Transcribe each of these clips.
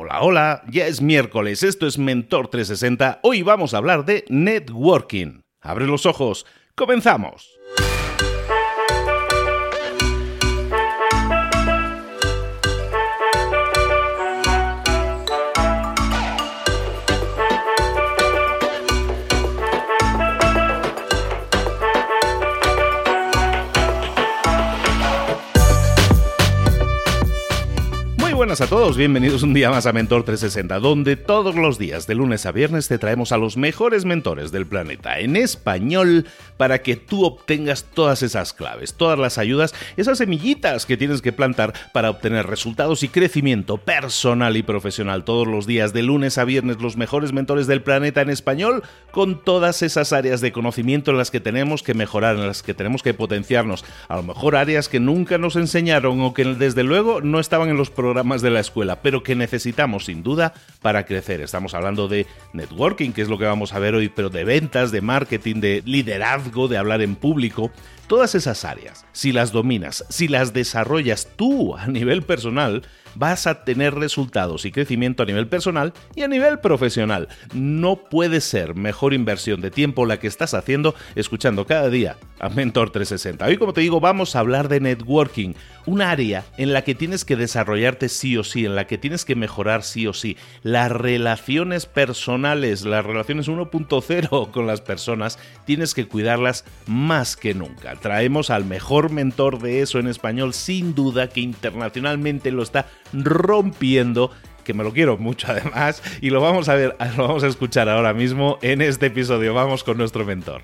Hola, hola, ya es miércoles, esto es Mentor 360, hoy vamos a hablar de networking. Abre los ojos, comenzamos. Buenas a todos, bienvenidos un día más a Mentor 360, donde todos los días, de lunes a viernes, te traemos a los mejores mentores del planeta en español para que tú obtengas todas esas claves, todas las ayudas, esas semillitas que tienes que plantar para obtener resultados y crecimiento personal y profesional todos los días, de lunes a viernes, los mejores mentores del planeta en español, con todas esas áreas de conocimiento en las que tenemos que mejorar, en las que tenemos que potenciarnos, a lo mejor áreas que nunca nos enseñaron o que desde luego no estaban en los programas de la escuela, pero que necesitamos sin duda para crecer. Estamos hablando de networking, que es lo que vamos a ver hoy, pero de ventas, de marketing, de liderazgo, de hablar en público. Todas esas áreas, si las dominas, si las desarrollas tú a nivel personal, vas a tener resultados y crecimiento a nivel personal y a nivel profesional. No puede ser mejor inversión de tiempo la que estás haciendo escuchando cada día a Mentor 360. Hoy, como te digo, vamos a hablar de networking, un área en la que tienes que desarrollarte sí o sí, en la que tienes que mejorar sí o sí. Las relaciones personales, las relaciones 1.0 con las personas, tienes que cuidarlas más que nunca. Traemos al mejor mentor de eso en español, sin duda, que internacionalmente lo está rompiendo, que me lo quiero mucho además, y lo vamos a ver, lo vamos a escuchar ahora mismo en este episodio. Vamos con nuestro mentor.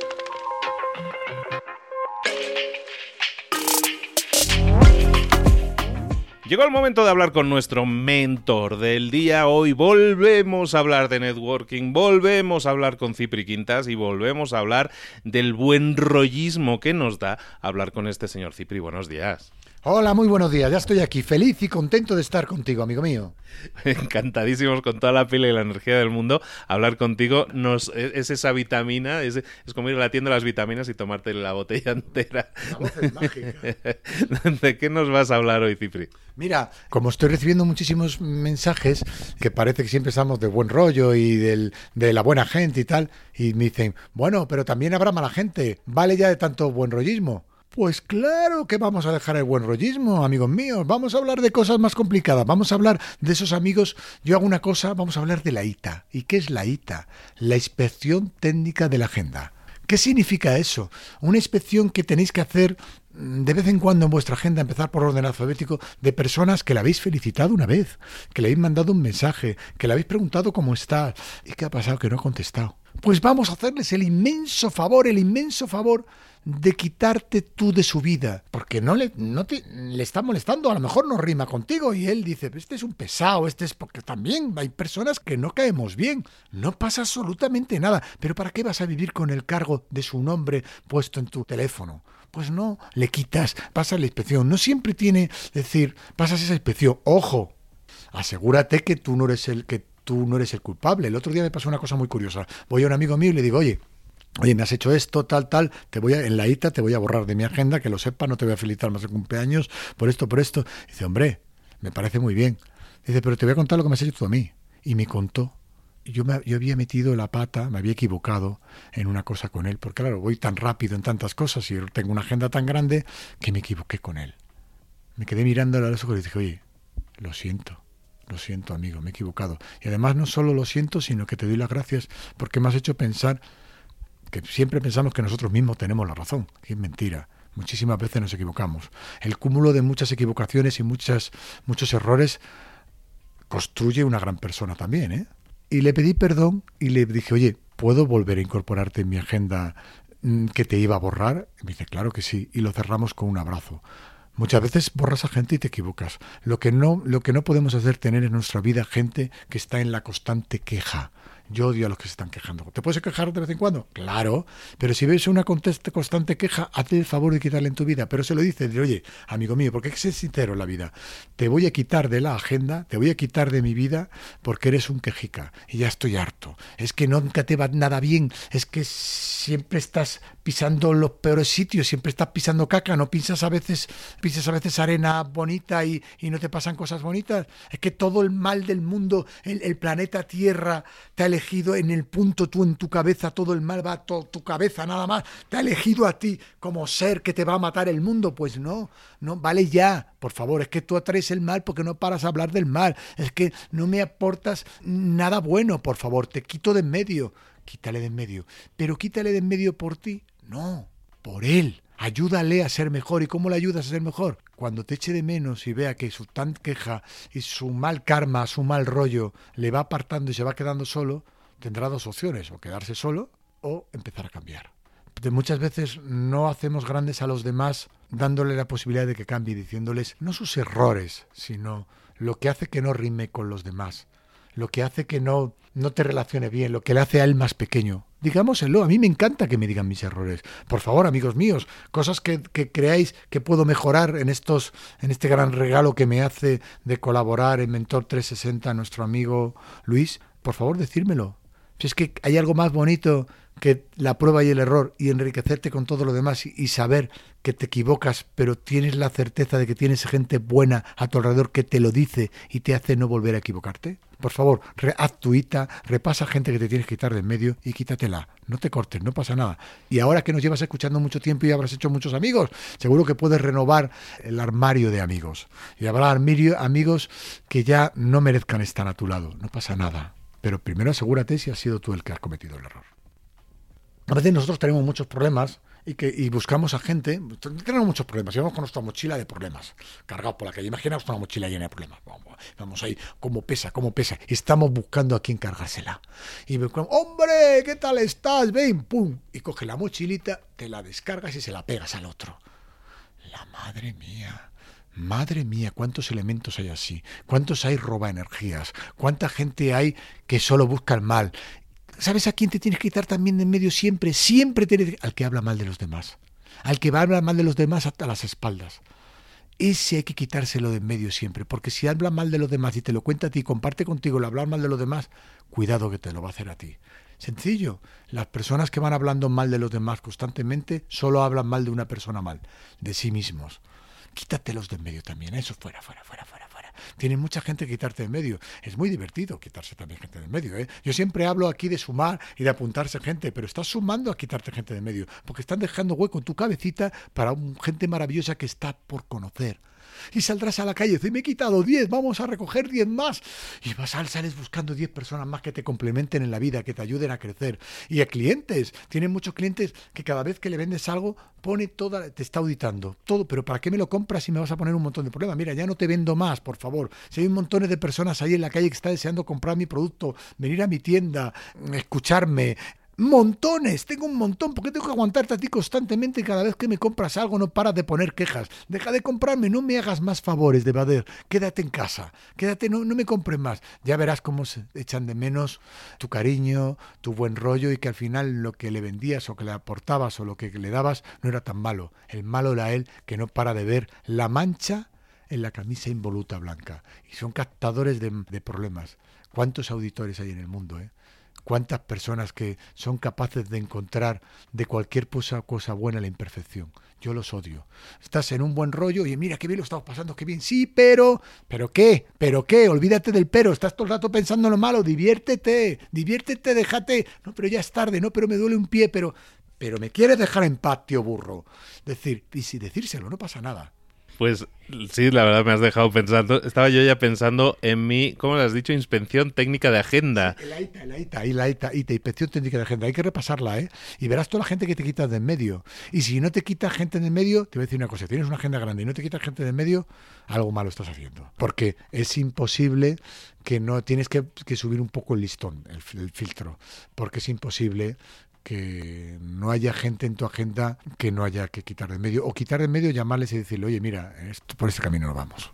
Llegó el momento de hablar con nuestro mentor del día. Hoy volvemos a hablar de networking, volvemos a hablar con Cipri Quintas y volvemos a hablar del buen rollismo que nos da hablar con este señor. Cipri, buenos días. Hola, muy buenos días. Ya estoy aquí, feliz y contento de estar contigo, amigo mío. Encantadísimos, con toda la pila y la energía del mundo. Hablar contigo es esa vitamina, es como ir a la tienda de las vitaminas y tomarte la botella entera. La voz es mágica. ¿De qué nos vas a hablar hoy, Cipri? Mira, como estoy recibiendo muchísimos mensajes que parece que siempre estamos de buen rollo y de la buena gente y tal, y me dicen, bueno, pero también habrá mala gente, ¿vale ya de tanto buen rollismo? Pues claro que vamos a dejar el buen rollismo, amigos míos. Vamos a hablar de cosas más complicadas. Vamos a hablar de esos amigos. Yo hago una cosa, vamos a hablar de la ITA. ¿Y qué es la ITA? La Inspección Técnica de la Agenda. ¿Qué significa eso? Una inspección que tenéis que hacer de vez en cuando en vuestra agenda, empezar por orden alfabético, de personas que le habéis felicitado una vez, que le habéis mandado un mensaje, que le habéis preguntado cómo está. ¿Y qué ha pasado? Que no ha contestado. Pues vamos a hacerles el inmenso favor de quitarte tú de su vida, porque le está molestando, a lo mejor no rima contigo y él dice, este es un pesado, porque también hay personas que no caemos bien, no pasa absolutamente nada, pero ¿para qué vas a vivir con el cargo de su nombre puesto en tu teléfono? Pues no, le quitas, pasas la inspección, no siempre tiene decir, pasas esa inspección, ojo, asegúrate que tú no eres el culpable. El otro día me pasó una cosa muy curiosa, voy a un amigo mío y le digo, oye, me has hecho esto, tal, en la ITA te voy a borrar de mi agenda, que lo sepa, no te voy a felicitar más de cumpleaños, por esto. Dice, hombre, me parece muy bien. Dice, pero te voy a contar lo que me has hecho tú a mí. Y me contó. Yo había metido la pata, me había equivocado en una cosa con él, porque claro, voy tan rápido en tantas cosas y tengo una agenda tan grande que me equivoqué con él. Me quedé mirándole a los ojos y dije, oye, lo siento, amigo, me he equivocado. Y además no solo lo siento, sino que te doy las gracias porque me has hecho pensar que siempre pensamos que nosotros mismos tenemos la razón, que es mentira. Muchísimas veces nos equivocamos. El cúmulo de muchas equivocaciones y muchos errores construye una gran persona también, ¿eh? Y le pedí perdón y le dije, oye, ¿puedo volver a incorporarte en mi agenda que te iba a borrar? Y me dice, claro que sí. Y lo cerramos con un abrazo. Muchas veces borras a gente y te equivocas. Lo que no podemos hacer tener en nuestra vida gente que está en la constante queja. Yo odio a los que se están quejando. ¿Te puedes quejar de vez en cuando? Claro, pero si ves una constante queja, hazte el favor de quitarle en tu vida. Pero se lo dices, oye, amigo mío, porque hay que ser sincero en la vida. Te voy a quitar de la agenda, te voy a quitar de mi vida porque eres un quejica y ya estoy harto. Es que nunca te va nada bien, es que siempre estás pisando los peores sitios, siempre estás pisando caca, no pisas a veces arena bonita y no te pasan cosas bonitas. Es que todo el mal del mundo, el planeta Tierra te ha elegido en el punto, tú en tu cabeza, todo el mal va a tu cabeza nada más, te ha elegido a ti como ser que te va a matar el mundo. Pues no, vale ya, por favor, es que tú atraes el mal porque no paras a hablar del mal, es que no me aportas nada bueno, por favor, te quito de en medio. Quítale de en medio, pero quítale de en medio por ti, no, por él. Ayúdale a ser mejor. ¿Y cómo le ayudas a ser mejor? Cuando te eche de menos y vea que su tan queja y su mal karma, su mal rollo le va apartando y se va quedando solo, tendrá dos opciones, o quedarse solo o empezar a cambiar. Muchas veces no hacemos grandes a los demás dándole la posibilidad de que cambie, diciéndoles no sus errores, sino lo que hace que no rime con los demás, lo que hace que no te relacione bien, lo que le hace a él más pequeño. Digámoselo, a mí me encanta que me digan mis errores. Por favor, amigos míos, cosas que creáis que puedo mejorar en este gran regalo que me hace de colaborar en Mentor 360 nuestro amigo Luis, por favor, decírmelo. Si es que hay algo más bonito que la prueba y el error y enriquecerte con todo lo demás y saber que te equivocas, pero tienes la certeza de que tienes gente buena a tu alrededor que te lo dice y te hace no volver a equivocarte. Por favor, haz tu hita, repasa gente que te tienes que quitar de en medio y quítatela. No te cortes, no pasa nada. Y ahora que nos llevas escuchando mucho tiempo y habrás hecho muchos amigos, seguro que puedes renovar el armario de amigos. Y habrá amigos que ya no merezcan estar a tu lado. No pasa nada. Pero primero asegúrate si has sido tú el que has cometido el error. A veces nosotros tenemos muchos problemas y buscamos a gente, tenemos muchos problemas, y vamos con nuestra mochila de problemas, cargados por la calle. Imaginaos una mochila llena de problemas. Vamos ahí, cómo pesa, y estamos buscando a quién cargársela. Y me digo, hombre, ¿qué tal estás? Ven, pum, y coge la mochilita, te la descargas y se la pegas al otro. La Madre mía, cuántos elementos hay así, cuántos hay roba energías, cuánta gente hay que solo busca el mal. ¿Sabes a quién te tienes que quitar también de en medio siempre? Siempre tienes al que habla mal de los demás, al que va a hablar mal de los demás a las espaldas. Ese hay que quitárselo de en medio siempre, porque si habla mal de los demás y te lo cuenta a ti, comparte contigo el hablar mal de los demás, cuidado que te lo va a hacer a ti. Sencillo, las personas que van hablando mal de los demás constantemente solo hablan mal de una persona mal, de sí mismos. Quítatelos de en medio también, eso fuera. Tienes mucha gente que quitarte de en medio. Es muy divertido quitarse también gente de en medio, ¿eh? Yo siempre hablo aquí de sumar y de apuntarse gente, pero estás sumando a quitarte gente de en medio, porque están dejando hueco en tu cabecita para gente maravillosa que está por conocer. Y saldrás a la calle y dices, me he quitado 10, vamos a recoger 10 más. Y sales buscando 10 personas más que te complementen en la vida, que te ayuden a crecer. Y a clientes, tienen muchos clientes que cada vez que le vendes algo, te está auditando todo. Pero ¿para qué me lo compras si me vas a poner un montón de problemas? Mira, ya no te vendo más, por favor. Si hay un montón de personas ahí en la calle que están deseando comprar mi producto, venir a mi tienda, escucharme. Montones, tengo un montón. ¿Por qué tengo que aguantarte a ti constantemente y cada vez que me compras algo no paras de poner quejas? Deja de comprarme, no me hagas más favores de Bader. Quédate en casa, no me compres más. Ya verás cómo se echan de menos tu cariño, tu buen rollo y que al final lo que le vendías o que le aportabas o lo que le dabas no era tan malo. El malo era él que no para de ver la mancha en la camisa involuta blanca. Y son captadores de problemas. ¿Cuántos auditores hay en el mundo, ¿Cuántas personas que son capaces de encontrar de cualquier cosa buena la imperfección? Yo los odio. Estás en un buen rollo y mira, qué bien lo estamos pasando, qué bien. Sí, ¿pero qué? Olvídate del pero. Estás todo el rato pensando en lo malo. Diviértete, déjate. No, pero ya es tarde. No, pero me duele un pie. Pero me quieres dejar en paz, tío burro. Y si decírselo, no pasa nada. Pues sí, la verdad me has dejado pensando. Estaba yo ya pensando en mi, ¿cómo le has dicho? Inspección técnica de agenda. La ITA, inspección técnica de agenda. Hay que repasarla, y verás toda la gente que te quitas de en medio. Y si no te quitas gente de en medio, te voy a decir una cosa. Tienes una agenda grande y no te quitas gente de en medio, algo malo estás haciendo. Porque es imposible que no... Tienes que subir un poco el listón, el filtro. Porque es imposible que no haya gente en tu agenda que no haya que quitar de en medio, o quitar de en medio, llamarles y decirle, oye, mira, por este camino no vamos.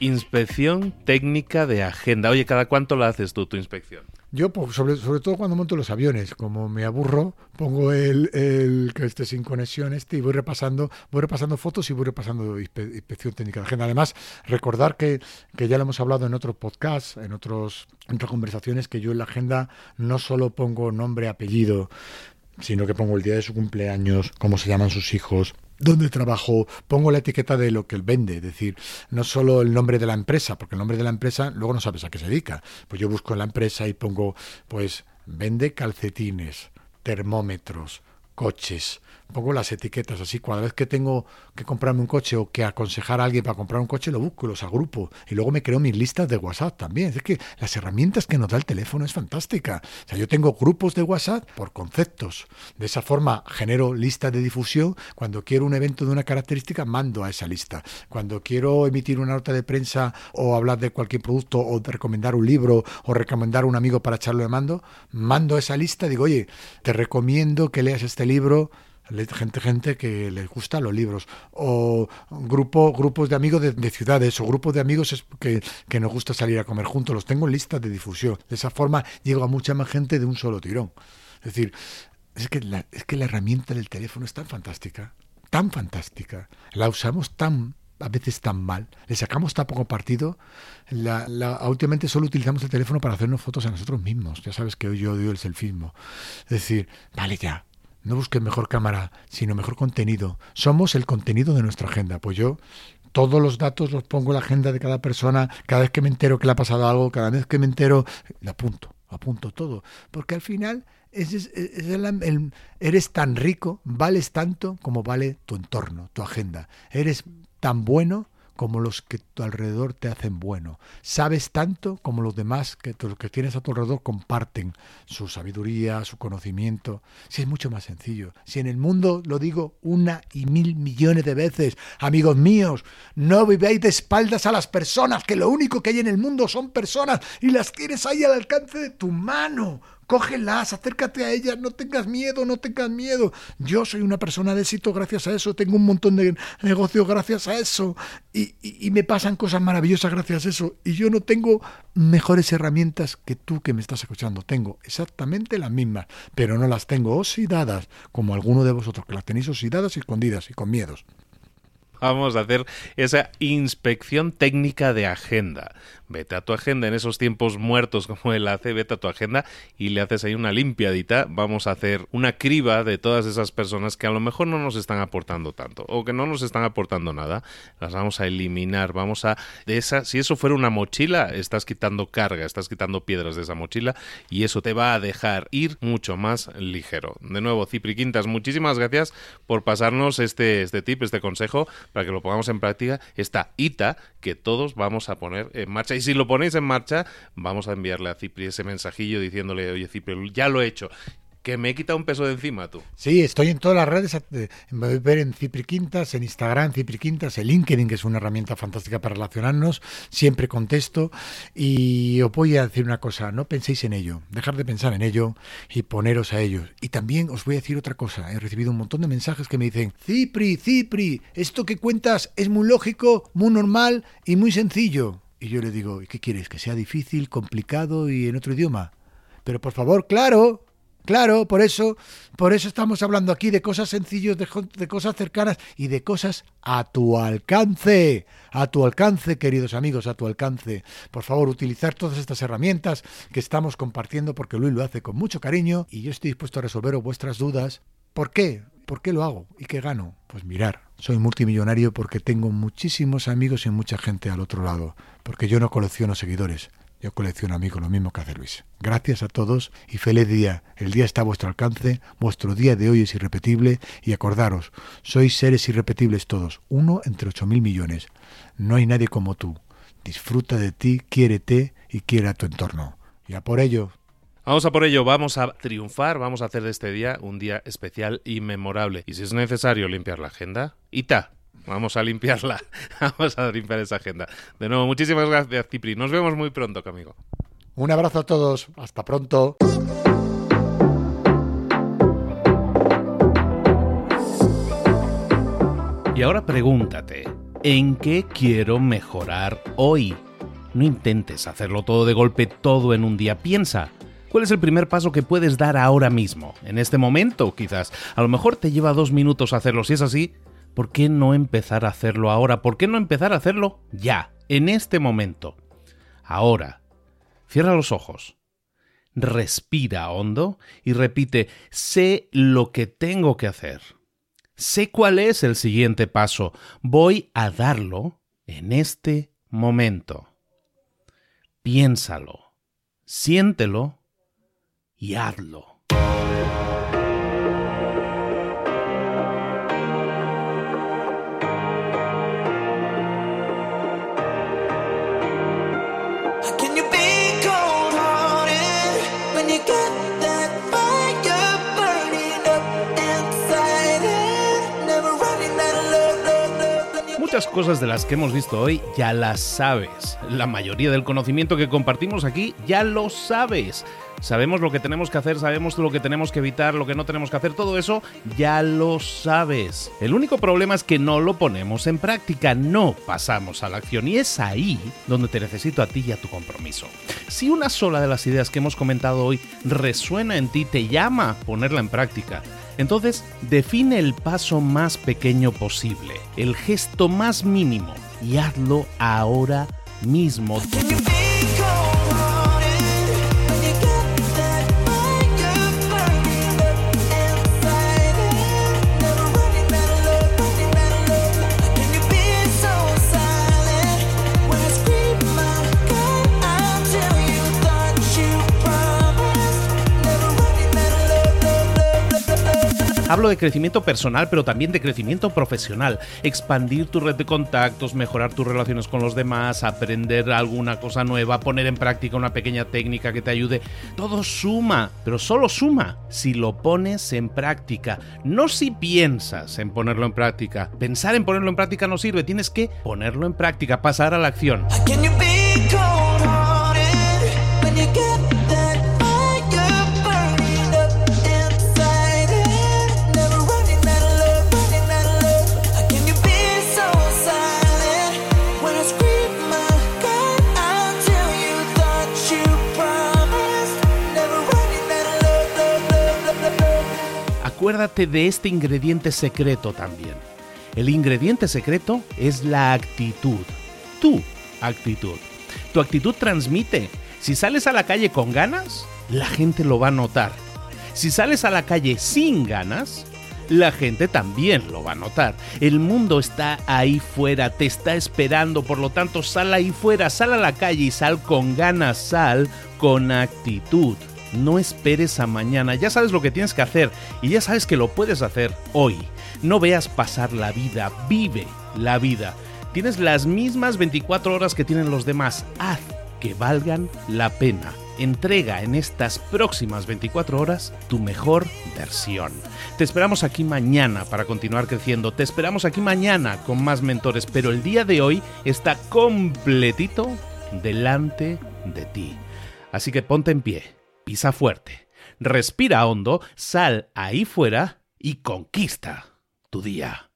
Inspección técnica de agenda. Oye, ¿cada cuánto la haces tú, tu inspección? Yo, pues, sobre todo cuando monto los aviones, como me aburro, pongo el que esté sin conexión y voy repasando fotos y voy repasando inspección técnica de agenda. Además, recordar que ya lo hemos hablado en otros podcasts, en otras conversaciones, que yo en la agenda no solo pongo nombre, apellido, sino que pongo el día de su cumpleaños, cómo se llaman sus hijos, dónde trabajo, pongo la etiqueta de lo que él vende, es decir, no solo el nombre de la empresa, porque el nombre de la empresa luego no sabes a qué se dedica. Pues yo busco en la empresa y pongo, pues, vende calcetines, termómetros, coches. Pongo las etiquetas así. Cada vez que tengo que comprarme un coche o que aconsejar a alguien para comprar un coche, lo busco y los agrupo. Y luego me creo mis listas de WhatsApp también. Es que las herramientas que nos da el teléfono es fantástica. O sea, yo tengo grupos de WhatsApp por conceptos. De esa forma genero listas de difusión. Cuando quiero un evento de una característica, mando a esa lista. Cuando quiero emitir una nota de prensa o hablar de cualquier producto o de recomendar un libro o recomendar a un amigo para echarlo de mando esa lista. Digo, oye, te recomiendo que leas este libro. Gente que les gusta los libros, o grupos de amigos de ciudades, o grupos de amigos que nos gusta salir a comer juntos. Los tengo en listas de difusión. De esa forma llego a mucha más gente de un solo tirón. Es decir, es que la herramienta del teléfono es tan fantástica, la usamos a veces tan mal, le sacamos tan poco partido. Últimamente solo utilizamos el teléfono para hacernos fotos a nosotros mismos. Ya sabes que yo odio el selfismo. Es decir, vale ya, no busques mejor cámara, sino mejor contenido. Somos el contenido de nuestra agenda. Pues yo todos los datos los pongo en la agenda de cada persona. Cada vez que me entero que le ha pasado algo, cada vez que me entero, lo apunto todo. Porque al final eres tan rico, vales tanto como vale tu entorno, tu agenda. Eres tan bueno como los que a tu alrededor te hacen bueno. Sabes tanto como los demás los que tienes a tu alrededor comparten su sabiduría, su conocimiento. Si es mucho más sencillo. Si en el mundo, lo digo 1.000 millones de veces, amigos míos, no viváis de espaldas a las personas, que lo único que hay en el mundo son personas y las tienes ahí al alcance de tu mano. Cógelas, acércate a ellas, no tengas miedo. Yo soy una persona de éxito gracias a eso, tengo un montón de negocios gracias a eso y me pasan cosas maravillosas gracias a eso. Y yo no tengo mejores herramientas que tú que me estás escuchando. Tengo exactamente las mismas, pero no las tengo oxidadas como alguno de vosotros, que las tenéis oxidadas y escondidas y con miedos. Vamos a hacer esa inspección técnica de agenda. Vete a tu agenda en esos tiempos muertos como él hace, vete a tu agenda y le haces ahí una limpiadita. Vamos a hacer una criba de todas esas personas que a lo mejor no nos están aportando tanto o que no nos están aportando nada. Las vamos a eliminar. Si eso fuera una mochila, estás quitando carga, estás quitando piedras de esa mochila y eso te va a dejar ir mucho más ligero. De nuevo, Cipri Quintas, muchísimas gracias por pasarnos este tip, este consejo, para que lo pongamos en práctica, esta ITA que todos vamos a poner en marcha. Y si lo ponéis en marcha, vamos a enviarle a Cipri ese mensajillo diciéndole, oye Cipri, ya lo he hecho, que me he quitado un peso de encima tú. Sí, estoy en todas las redes, me voy a ver en Cipri Quintas, en Instagram Cipri Quintas, en LinkedIn, que es una herramienta fantástica para relacionarnos, siempre contesto. Y os voy a decir una cosa, no penséis en ello, dejar de pensar en ello y poneros a ello. Y también os voy a decir otra cosa, he recibido un montón de mensajes que me dicen, Cipri, esto que cuentas es muy lógico, muy normal y muy sencillo. Y yo le digo, ¿y qué quieres? ¿Que sea difícil, complicado y en otro idioma? Pero por favor, claro, por eso estamos hablando aquí de cosas sencillas, de cosas cercanas y de cosas a tu alcance, queridos amigos, a tu alcance. Por favor, utilizar todas estas herramientas que estamos compartiendo porque Luis lo hace con mucho cariño y yo estoy dispuesto a resolver vuestras dudas. ¿Por qué? ¿Por qué lo hago? ¿Y qué gano? Pues mirar, soy multimillonario porque tengo muchísimos amigos y mucha gente al otro lado, porque yo no colecciono seguidores. Yo colecciono amigos, lo mismo que hace Luis. Gracias a todos y feliz día. El día está a vuestro alcance, vuestro día de hoy es irrepetible y acordaros, sois seres irrepetibles todos, 1 entre 8.000 millones. No hay nadie como tú. Disfruta de ti, quiérete y quiere a tu entorno. Y a por ello. Vamos a por ello, vamos a triunfar, vamos a hacer de este día un día especial y memorable. Y si es necesario limpiar la agenda, ¡ita! Vamos a limpiarla, vamos a limpiar esa agenda. De nuevo, muchísimas gracias, Cipri. Nos vemos muy pronto, amigo. Un abrazo a todos, hasta pronto. Y ahora pregúntate, ¿En qué quiero mejorar hoy? No intentes hacerlo todo de golpe, todo en un día. Piensa, ¿cuál es el primer paso que puedes dar ahora mismo? En este momento, quizás. A lo mejor te lleva 2 minutos hacerlo. Si es así, ¿por qué no empezar a hacerlo ahora? ¿Por qué no empezar a hacerlo ya, en este momento? Ahora, cierra los ojos, respira hondo y repite, sé lo que tengo que hacer. Sé cuál es el siguiente paso. Voy a darlo en este momento. Piénsalo, siéntelo y hazlo. Muchas cosas de las que hemos visto hoy ya las sabes. La mayoría del conocimiento que compartimos aquí ya lo sabes. Sabemos lo que tenemos que hacer, sabemos lo que tenemos que evitar, lo que no tenemos que hacer, todo eso ya lo sabes. El único problema es que no lo ponemos en práctica, no pasamos a la acción y es ahí donde te necesito a ti y a tu compromiso. Si una sola de las ideas que hemos comentado hoy resuena en ti, te llama a ponerla en práctica, entonces define el paso más pequeño posible, el gesto más mínimo y hazlo ahora mismo. Hablo de crecimiento personal, pero también de crecimiento profesional. Expandir tu red de contactos, mejorar tus relaciones con los demás, aprender alguna cosa nueva, poner en práctica una pequeña técnica que te ayude. Todo suma, pero solo suma si lo pones en práctica. No si piensas en ponerlo en práctica. Pensar en ponerlo en práctica no sirve. Tienes que ponerlo en práctica, pasar a la acción. Acuérdate de este ingrediente secreto también. El ingrediente secreto es la actitud. Tu actitud. Tu actitud transmite. Si sales a la calle con ganas, la gente lo va a notar. Si sales a la calle sin ganas, la gente también lo va a notar. El mundo está ahí fuera, te está esperando, por lo tanto sal ahí fuera, sal a la calle y sal con ganas, sal con actitud. No esperes a mañana, ya sabes lo que tienes que hacer y ya sabes que lo puedes hacer hoy. No veas pasar la vida, vive la vida. Tienes las mismas 24 horas que tienen los demás, haz que valgan la pena. Entrega en estas próximas 24 horas tu mejor versión. Te esperamos aquí mañana para continuar creciendo, te esperamos aquí mañana con más mentores, pero el día de hoy está completito delante de ti. Así que ponte en pie. Pisa fuerte, respira hondo, sal ahí fuera y conquista tu día.